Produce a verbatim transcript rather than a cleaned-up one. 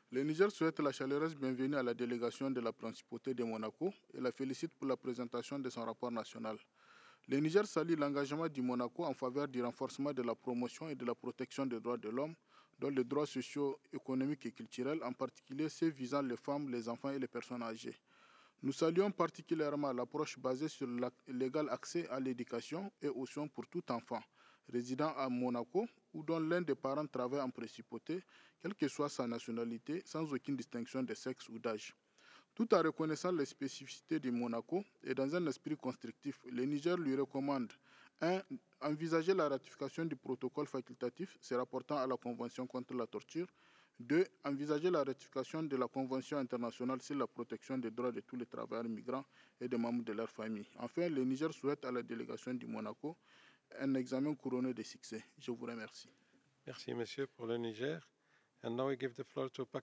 Le Niger souhaite la chaleureuse bienvenue à la délégation de la Principauté de Monaco et la félicite pour la présentation de son rapport national. Le Niger salue l'engagement du Monaco en faveur du renforcement de la promotion et de la protection des droits de l'homme, dont les droits sociaux, économiques et culturels, en particulier ceux visant les femmes, les enfants et les personnes âgées. Nous saluons particulièrement l'approche basée sur l'égal accès à l'éducation et aux soins pour tout enfant résidant à Monaco ou dont l'un des parents travaille en principauté, quelle que soit sa nationalité, sans aucune distinction de sexe ou d'âge. Tout en reconnaissant les spécificités de Monaco et dans un esprit constructif, le Niger lui recommande un. Envisager la ratification du protocole facultatif se rapportant à la Convention contre la torture. deux. Envisager la ratification de la Convention internationale sur la protection des droits de tous les travailleurs migrants et des membres de leur famille. Enfin, le Niger souhaite à la délégation du Monaco un examen couronné de succès. Je vous remercie. Merci, monsieur, pour le Niger. And now we give the floor to